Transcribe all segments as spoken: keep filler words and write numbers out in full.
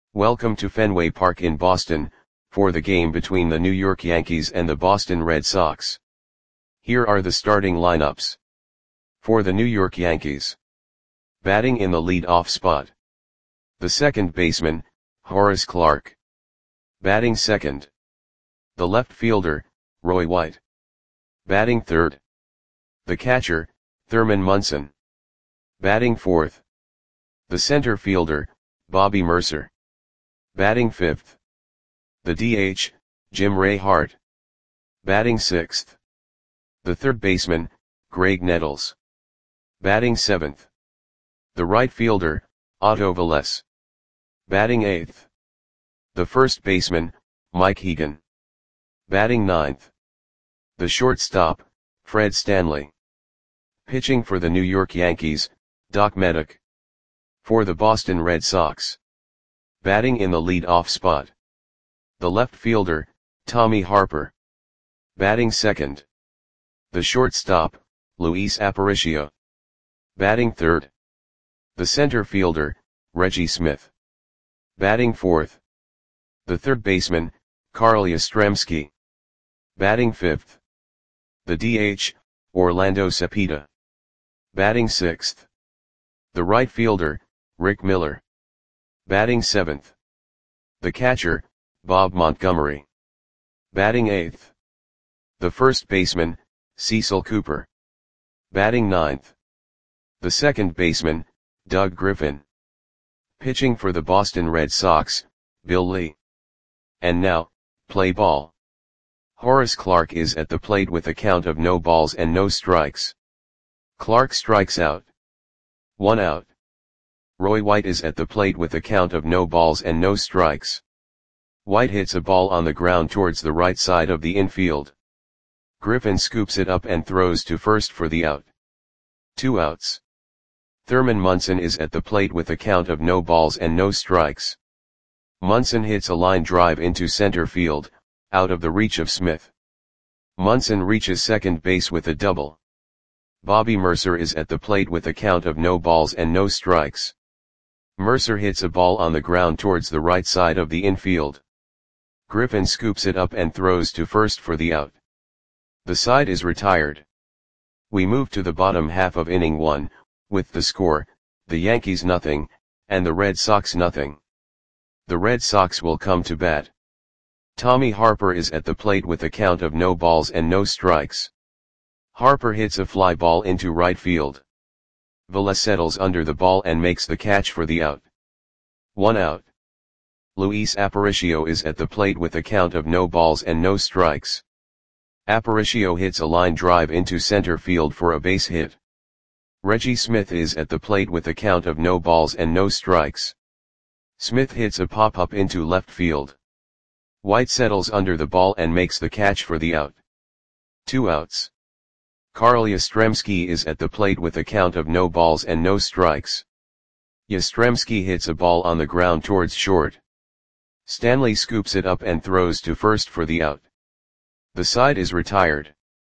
Welcome to Fenway Park in Boston, for the game between the New York Yankees and the Boston Red Sox. Here are the starting lineups. For the New York Yankees. Batting in the lead-off spot. The second baseman, Horace Clarke. Batting second. The left fielder, Roy White. Batting third. The catcher, Thurman Munson. Batting fourth. The center fielder, Bobby Murcer. Batting fifth. The D H, Jim Ray Hart. Batting sixth. The third baseman, Graig Nettles. Batting seventh. The right fielder, Otto Velez. Batting eighth. The first baseman, Mike Hegan. Batting ninth. The shortstop, Fred Stanley. Pitching for the New York Yankees, Doc Meddick. For the Boston Red Sox. Batting in the lead-off spot. The left fielder, Tommy Harper. Batting second. The shortstop, Luis Aparicio. Batting third. The center fielder, Reggie Smith. Batting fourth. The third baseman, Carl Yastrzemski. Batting fifth. The D H, Orlando Cepeda. Batting sixth. The right fielder, Rick Miller. Batting seventh. The catcher, Bob Montgomery. Batting eighth. The first baseman, Cecil Cooper. Batting ninth. The second baseman, Doug Griffin. Pitching for the Boston Red Sox, Bill Lee. And now, play ball. Horace Clarke is at the plate with a count of no balls and no strikes. Clarke strikes out. One out. Roy White is at the plate with a count of no balls and no strikes. White hits a ball on the ground towards the right side of the infield. Griffin scoops it up and throws to first for the out. Two outs. Thurman Munson is at the plate with a count of no balls and no strikes. Munson hits a line drive into center field, out of the reach of Smith. Munson reaches second base with a double. Bobby Murcer is at the plate with a count of no balls and no strikes. Murcer hits a ball on the ground towards the right side of the infield. Griffin scoops it up and throws to first for the out. The side is retired. We move to the bottom half of inning one, with the score, the Yankees nothing, and the Red Sox nothing. The Red Sox will come to bat. Tommy Harper is at the plate with a count of no balls and no strikes. Harper hits a fly ball into right field. Velez settles under the ball and makes the catch for the out. One out. Luis Aparicio is at the plate with a count of no balls and no strikes. Aparicio hits a line drive into center field for a base hit. Reggie Smith is at the plate with a count of no balls and no strikes. Smith hits a pop-up into left field. White settles under the ball and makes the catch for the out. Two outs. Carl Yastrzemski is at the plate with a count of no balls and no strikes. Yastrzemski hits a ball on the ground towards short. Stanley scoops it up and throws to first for the out. The side is retired.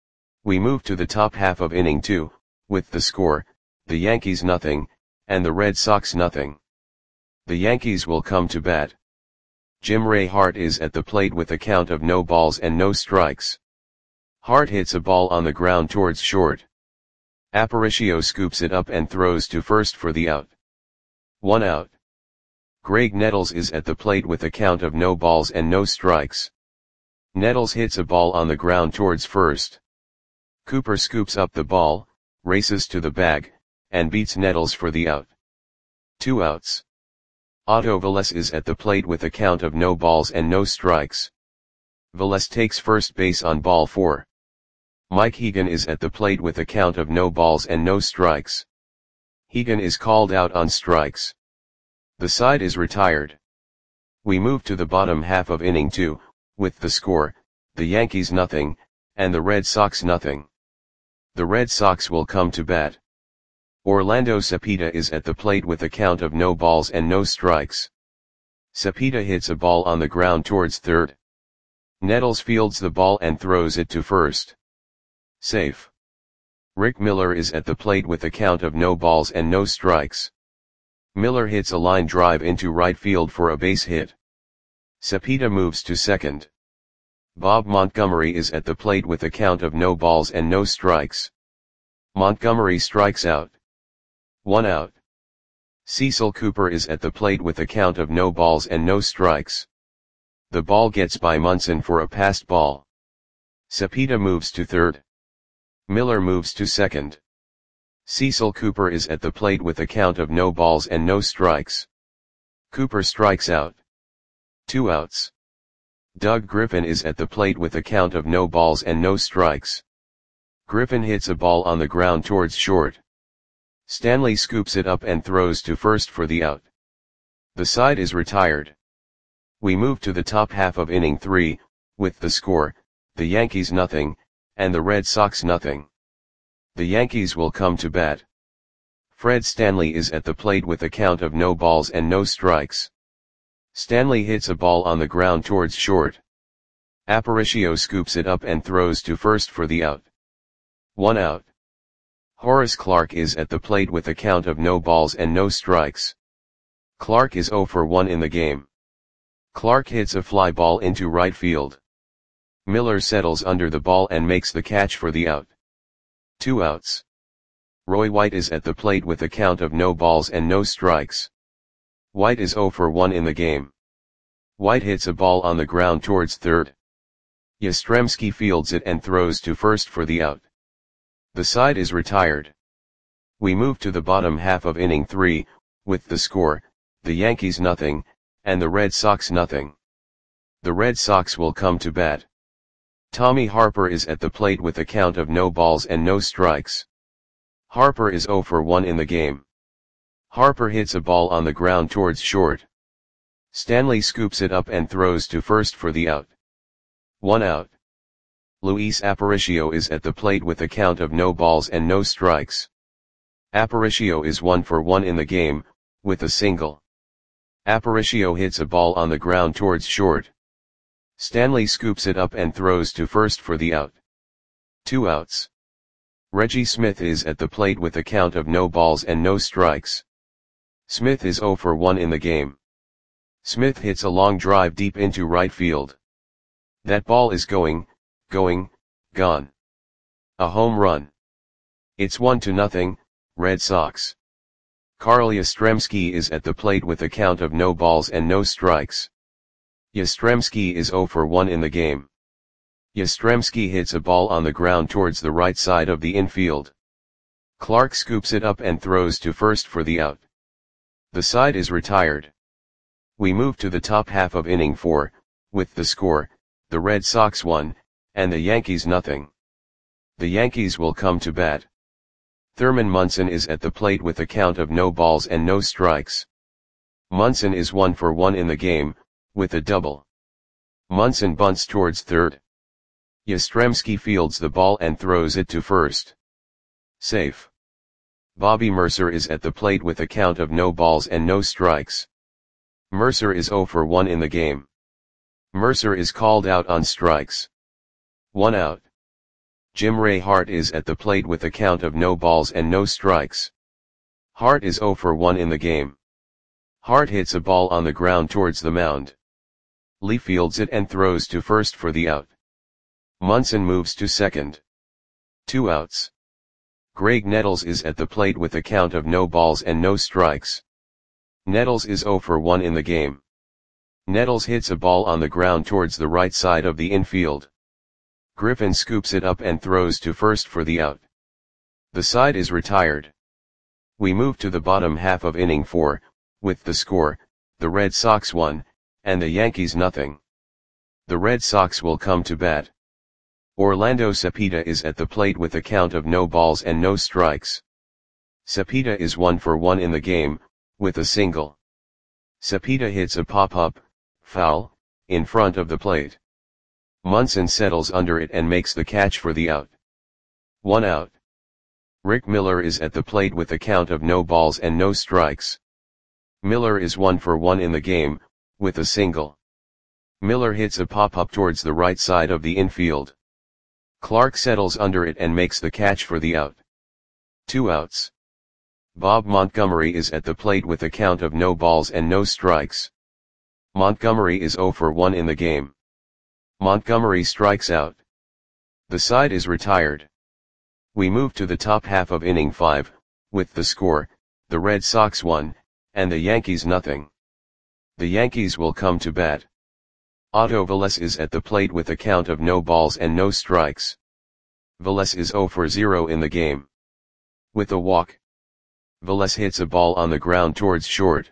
We move to the top half of inning two, with the score, the Yankees nothing, and the Red Sox nothing. The Yankees will come to bat. Jim Ray Hart is at the plate with a count of no balls and no strikes. Hart hits a ball on the ground towards short. Aparicio scoops it up and throws to first for the out. One out. Graig Nettles is at the plate with a count of no balls and no strikes. Nettles hits a ball on the ground towards first. Cooper scoops up the ball, races to the bag, and beats Nettles for the out. Two outs. Otto Velez is at the plate with a count of no balls and no strikes. Velez takes first base on ball four. Mike Hegan is at the plate with a count of no balls and no strikes. Hegan is called out on strikes. The side is retired. We move to the bottom half of inning two, with the score, the Yankees nothing, and the Red Sox nothing. The Red Sox will come to bat. Orlando Cepeda is at the plate with a count of no balls and no strikes. Cepeda hits a ball on the ground towards third. Nettles fields the ball and throws it to first. Safe. Rick Miller is at the plate with a count of no balls and no strikes. Miller hits a line drive into right field for a base hit. Cepeda moves to second. Bob Montgomery is at the plate with a count of no balls and no strikes. Montgomery strikes out. One out. Cecil Cooper is at the plate with a count of no balls and no strikes. The ball gets by Munson for a passed ball. Cepeda moves to third. Miller moves to second. Cecil Cooper is at the plate with a count of no balls and no strikes. Cooper strikes out. Two outs. Doug Griffin is at the plate with a count of no balls and no strikes. Griffin hits a ball on the ground towards short. Stanley scoops it up and throws to first for the out. The side is retired. We move to the top half of inning three, with the score, the Yankees nothing, and the Red Sox nothing. The Yankees will come to bat. Fred Stanley is at the plate with a count of no balls and no strikes. Stanley hits a ball on the ground towards short. Aparicio scoops it up and throws to first for the out. One out. Horace Clarke is at the plate with a count of no balls and no strikes. Clarke is oh for one in the game. Clarke hits a fly ball into right field. Miller settles under the ball and makes the catch for the out. Two outs. Roy White is at the plate with a count of no balls and no strikes. White is oh for one in the game. White hits a ball on the ground towards third. Yastrzemski fields it and throws to first for the out. The side is retired. We move to the bottom half of inning three, with the score, the Yankees nothing, and the Red Sox nothing. The Red Sox will come to bat. Tommy Harper is at the plate with a count of no balls and no strikes. Harper is oh for one in the game. Harper hits a ball on the ground towards short. Stanley scoops it up and throws to first for the out. One out. Luis Aparicio is at the plate with a count of no balls and no strikes. Aparicio is one for one in the game, with a single. Aparicio hits a ball on the ground towards short. Stanley scoops it up and throws to first for the out. Two outs. Reggie Smith is at the plate with a count of no balls and no strikes. Smith is oh for one in the game. Smith hits a long drive deep into right field. That ball is going, going, gone. A home run. It's one to nothing, Red Sox. Carl Yastrzemski is at the plate with a count of no balls and no strikes. Yastrzemski is oh for one in the game. Yastrzemski hits a ball on the ground towards the right side of the infield. Clarke scoops it up and throws to first for the out. The side is retired. We move to the top half of inning four, with the score, the Red Sox one, and the Yankees nothing. The Yankees will come to bat. Thurman Munson is at the plate with a count of no balls and no strikes. Munson is one for one in the game, with a double. Munson bunts towards third. Yastrzemski fields the ball and throws it to first. Safe. Bobby Mercer is at the plate with a count of no balls and no strikes. Mercer is oh for one in the game. Mercer is called out on strikes. One out. Jim Ray Hart is at the plate with a count of no balls and no strikes. Hart is oh for one in the game. Hart hits a ball on the ground towards the mound. Lee fields it and throws to first for the out. Munson moves to second. Two outs. Greg Nettles is at the plate with a count of no balls and no strikes. Nettles is oh for one in the game. Nettles hits a ball on the ground towards the right side of the infield. Griffin scoops it up and throws to first for the out. The side is retired. We move to the bottom half of inning four, with the score, the Red Sox one, and the Yankees nothing. The Red Sox will come to bat. Orlando Cepeda is at the plate with a count of no balls and no strikes. Cepeda is one for one in the game, with a single. Cepeda hits a pop-up, foul, in front of the plate. Munson settles under it and makes the catch for the out. One out. Rick Miller is at the plate with a count of no balls and no strikes. Miller is one for one in the game, with a single. Miller hits a pop-up towards the right side of the infield. Clarke settles under it and makes the catch for the out. Two outs. Bob Montgomery is at the plate with a count of no balls and no strikes. Montgomery is zero for one in the game. Montgomery strikes out. The side is retired. We move to the top half of inning five, with the score, the Red Sox one, and the Yankees nothing. The Yankees will come to bat. Otto Velez is at the plate with a count of no balls and no strikes. Velez is zero for zero in the game. With a walk, Velez hits a ball on the ground towards short.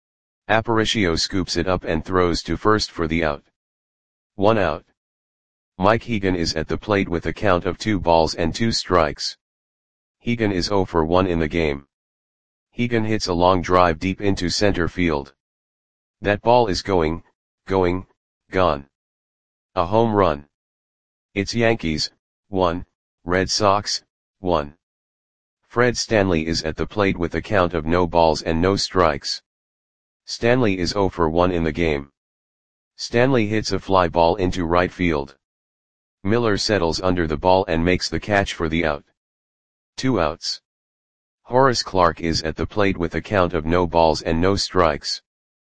Aparicio scoops it up and throws to first for the out. One out. Mike Hegan is at the plate with a count of two balls and two strikes. Hegan is zero for one in the game. Hegan hits a long drive deep into center field. That ball is going, going, gone. A home run. It's Yankees, one, Red Sox, one. Fred Stanley is at the plate with a count of no balls and no strikes. Stanley is zero for one in the game. Stanley hits a fly ball into right field. Miller settles under the ball and makes the catch for the out. Two outs. Horace Clarke is at the plate with a count of no balls and no strikes.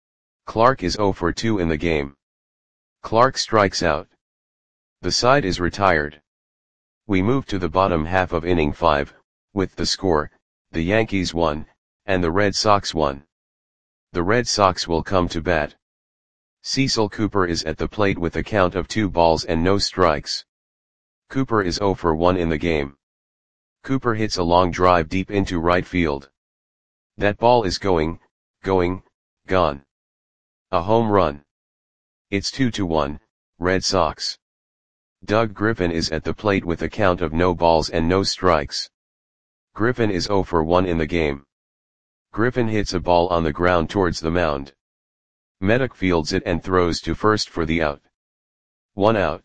Clarke is zero for two in the game. Clarke strikes out. The side is retired. We move to the bottom half of inning five, with the score, the Yankees one, and the Red Sox one. The Red Sox will come to bat. Cecil Cooper is at the plate with a count of two balls and no strikes. Cooper is zero for one in the game. Cooper hits a long drive deep into right field. That ball is going, going, gone. A home run. It's two to one, Red Sox. Doug Griffin is at the plate with a count of no balls and no strikes. Griffin is zero for one in the game. Griffin hits a ball on the ground towards the mound. Meddock fields it and throws to first for the out. One out.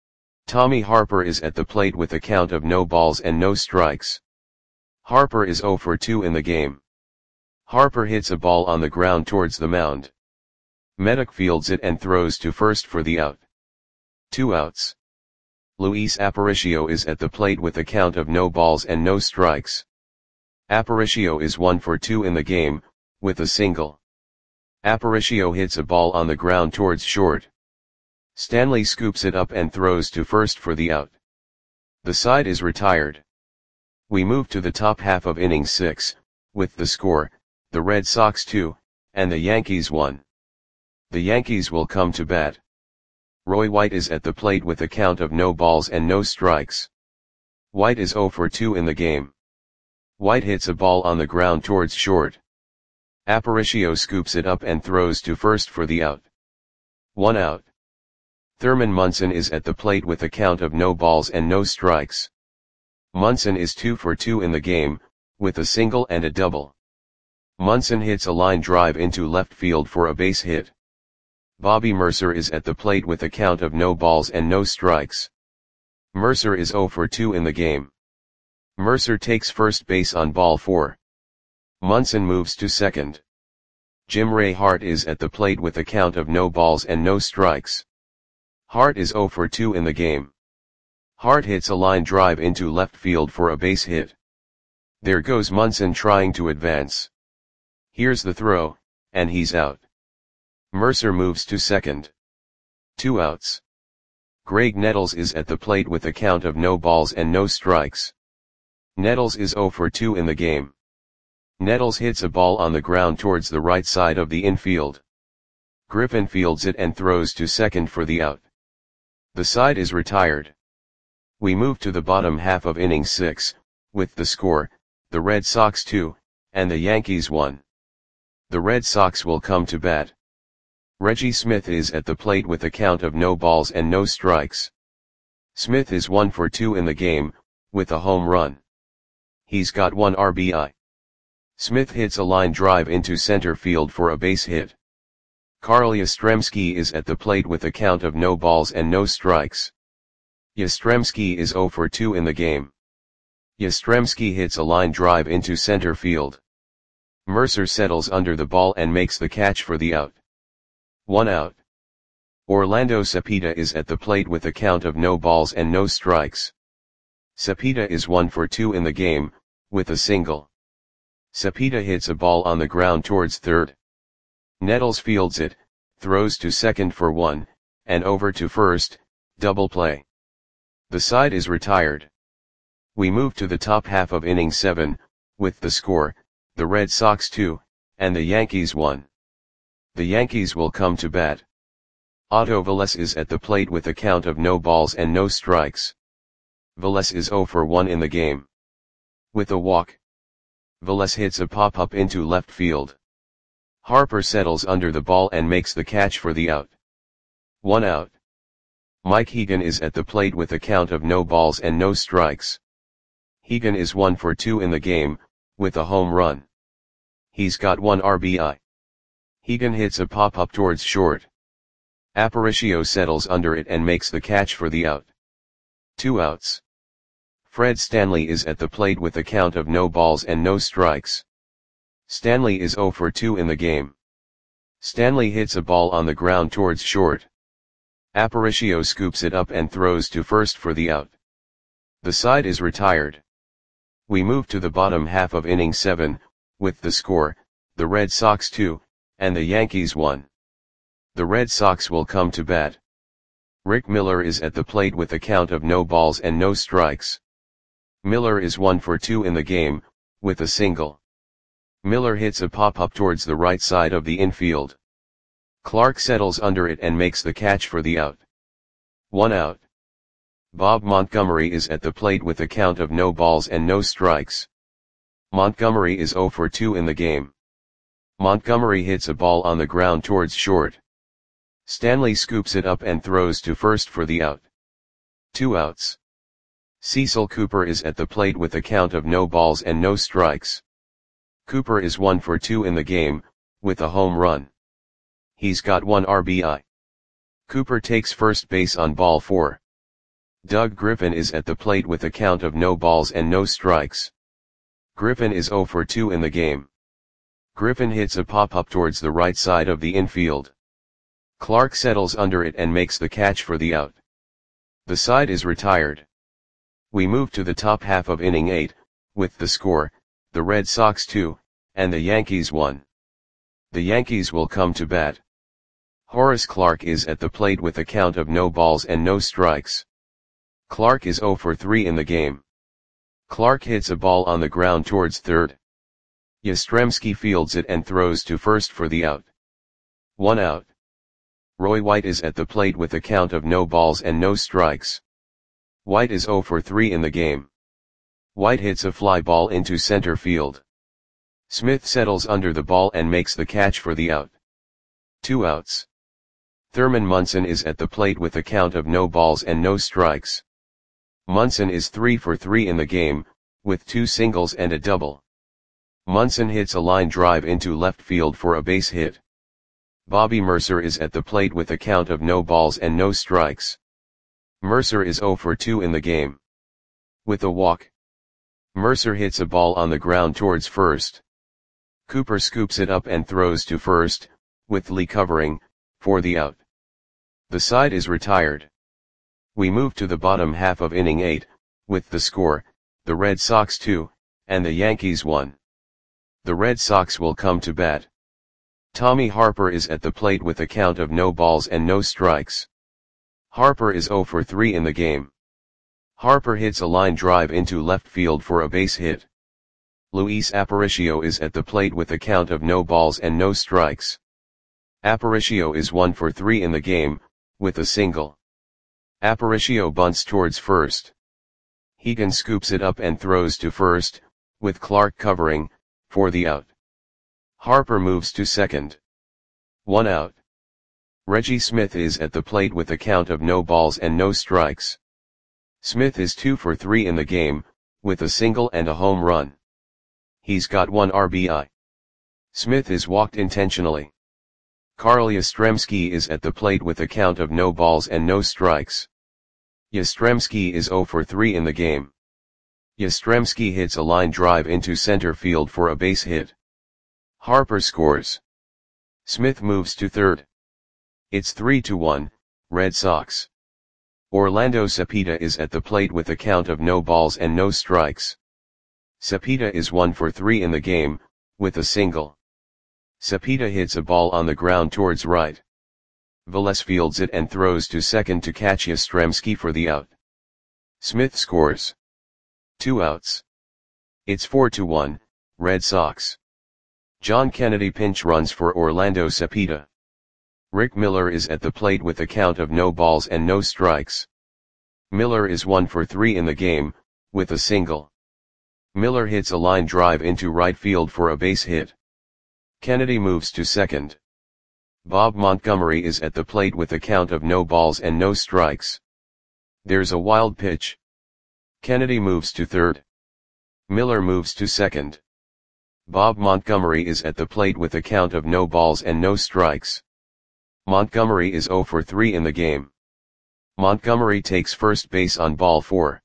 Tommy Harper is at the plate with a count of no balls and no strikes. Harper is zero for two in the game. Harper hits a ball on the ground towards the mound. Meddock fields it and throws to first for the out. Two outs. Luis Aparicio is at the plate with a count of no balls and no strikes. Aparicio is one for two in the game, with a single. Aparicio hits a ball on the ground towards short. Stanley scoops it up and throws to first for the out. The side is retired. We move to the top half of inning six, with the score, the Red Sox two, and the Yankees one. The Yankees will come to bat. Roy White is at the plate with a count of no balls and no strikes. White is zero for two in the game. White hits a ball on the ground towards short. Aparicio scoops it up and throws to first for the out. One out. Thurman Munson is at the plate with a count of no balls and no strikes. Munson is two for two in the game, with a single and a double. Munson hits a line drive into left field for a base hit. Bobby Mercer is at the plate with a count of no balls and no strikes. Mercer is zero for two in the game. Mercer takes first base on ball four. Munson moves to second. Jim Ray Hart is at the plate with a count of no balls and no strikes. Hart is zero for two in the game. Hart hits a line drive into left field for a base hit. There goes Munson trying to advance. Here's the throw, and he's out. Mercer moves to second. Two outs. Greg Nettles is at the plate with a count of no balls and no strikes. Nettles is zero for two in the game. Nettles hits a ball on the ground towards the right side of the infield. Griffin fields it and throws to second for the out. The side is retired. We move to the bottom half of inning six, with the score, the Red Sox two, and the Yankees one. The Red Sox will come to bat. Reggie Smith is at the plate with a count of no balls and no strikes. Smith is one for two in the game, with a home run. He's got one R B I. Smith hits a line drive into center field for a base hit. Carl Yastrzemski is at the plate with a count of no balls and no strikes. Yastrzemski is zero for two in the game. Yastrzemski hits a line drive into center field. Mercer settles under the ball and makes the catch for the out. One out. Orlando Cepeda is at the plate with a count of no balls and no strikes. Cepeda is one for two in the game, with a single. Cepeda hits a ball on the ground towards third. Nettles fields it, throws to second for one, and over to first, double play. The side is retired. We move to the top half of inning seven, with the score, the Red Sox two, and the Yankees one. The Yankees will come to bat. Otto Velez is at the plate with a count of no balls and no strikes. Velez is zero for one in the game. With a walk, Velez hits a pop-up into left field. Harper settles under the ball and makes the catch for the out. One out. Mike Hegan is at the plate with a count of no balls and no strikes. Hegan is one for two in the game, with a home run. He's got one R B I. Hegan hits a pop-up towards short. Aparicio settles under it and makes the catch for the out. Two outs. Fred Stanley is at the plate with a count of no balls and no strikes. Stanley is zero for two in the game. Stanley hits a ball on the ground towards short. Aparicio scoops it up and throws to first for the out. The side is retired. We move to the bottom half of inning seven, with the score, the Red Sox two, and the Yankees one. The Red Sox will come to bat. Rick Miller is at the plate with a count of no balls and no strikes. Miller is one for two in the game, with a single. Miller hits a pop-up towards the right side of the infield. Clark settles under it and makes the catch for the out. One out. Bob Montgomery is at the plate with a count of no balls and no strikes. Montgomery is zero for two in the game. Montgomery hits a ball on the ground towards short. Stanley scoops it up and throws to first for the out. Two outs. Cecil Cooper is at the plate with a count of no balls and no strikes. Cooper is one for two in the game, with a home run. He's got one R B I. Cooper takes first base on ball four. Doug Griffin is at the plate with a count of no balls and no strikes. Griffin is zero for two in the game. Griffin hits a pop-up towards the right side of the infield. Clark settles under it and makes the catch for the out. The side is retired. We move to the top half of inning eight, with the score, the Red Sox two, and the Yankees one. The Yankees will come to bat. Horace Clarke is at the plate with a count of no balls and no strikes. Clarke is zero for three in the game. Clarke hits a ball on the ground towards third. Yastrzemski fields it and throws to first for the out. One out. Roy White is at the plate with a count of no balls and no strikes. White is zero for three in the game. White hits a fly ball into center field. Smith settles under the ball and makes the catch for the out. Two outs. Thurman Munson is at the plate with a count of no balls and no strikes. Munson is three for three in the game, with two singles and a double. Munson hits a line drive into left field for a base hit. Bobby Mercer is at the plate with a count of no balls and no strikes. Mercer is zero for two in the game. With a walk, Mercer hits a ball on the ground towards first. Cooper scoops it up and throws to first, with Lee covering, for the out. The side is retired. We move to the bottom half of inning eight, with the score, the Red Sox two, and the Yankees one. The Red Sox will come to bat. Tommy Harper is at the plate with a count of no balls and no strikes. Harper is zero for three in the game. Harper hits a line drive into left field for a base hit. Luis Aparicio is at the plate with a count of no balls and no strikes. Aparicio is one for three in the game, with a single. Aparicio bunts towards first. Hegan scoops it up and throws to first, with Clark covering, for the out. Harper moves to second. One out. Reggie Smith is at the plate with a count of no balls and no strikes. Smith is two for three in the game, with a single and a home run. He's got one R B I. Smith is walked intentionally. Carl Yastrzemski is at the plate with a count of no balls and no strikes. Yastrzemski is zero for three in the game. Yastrzemski hits a line drive into center field for a base hit. Harper scores. Smith moves to third. It's three to one, Red Sox. Orlando Cepeda is at the plate with a count of no balls and no strikes. Cepeda is one for three in the game, with a single. Cepeda hits a ball on the ground towards right. Velez fields it and throws to second to catch Yastrzemski for the out. Smith scores. Two outs. It's four to one, Red Sox. John Kennedy pinch runs for Orlando Cepeda. Rick Miller is at the plate with a count of no balls and no strikes. Miller is one for three in the game, with a single. Miller hits a line drive into right field for a base hit. Kennedy moves to second. Bob Montgomery is at the plate with a count of no balls and no strikes. There's a wild pitch. Kennedy moves to third. Miller moves to second. Bob Montgomery is at the plate with a count of no balls and no strikes. Montgomery is zero for three in the game. Montgomery takes first base on ball four.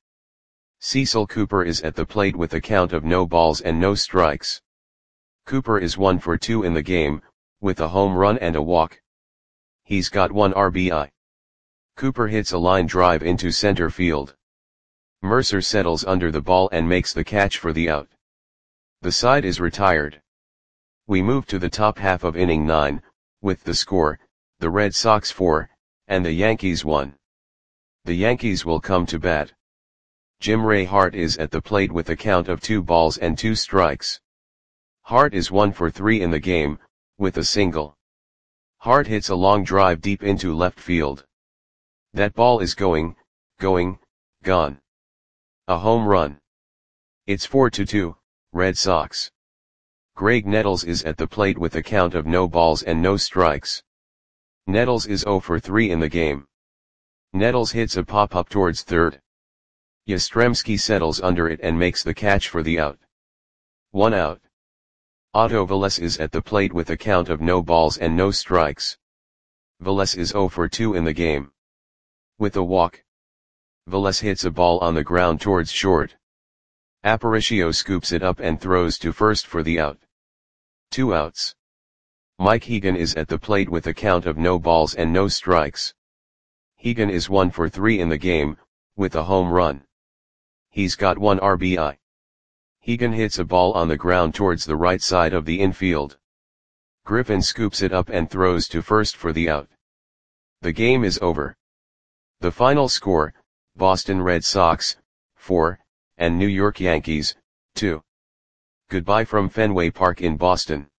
Cecil Cooper is at the plate with a count of no balls and no strikes. Cooper is one for two in the game, with a home run and a walk. He's got one R B I. Cooper hits a line drive into center field. Mercer settles under the ball and makes the catch for the out. The side is retired. We move to the top half of inning nine, with the score, the Red Sox four, and the Yankees one. The Yankees will come to bat. Jim Ray Hart is at the plate with a count of two balls and two strikes. Hart is one for three in the game, with a single. Hart hits a long drive deep into left field. That ball is going, going, gone. A home run. It's four to two, Red Sox. Greg Nettles is at the plate with a count of no balls and no strikes. Nettles is zero for three in the game. Nettles hits a pop-up towards third. Yastrzemski settles under it and makes the catch for the out. One out. Otto Velez is at the plate with a count of no balls and no strikes. Velez is zero for two in the game. With a walk. Velez hits a ball on the ground towards short. Aparicio scoops it up and throws to first for the out. Two outs. Mike Hegan is at the plate with a count of no balls and no strikes. Hegan is one for three in the game, with a home run. He's got one R B I. Hegan hits a ball on the ground towards the right side of the infield. Griffin scoops it up and throws to first for the out. The game is over. The final score, Boston Red Sox, four, and New York Yankees, two. Goodbye from Fenway Park in Boston.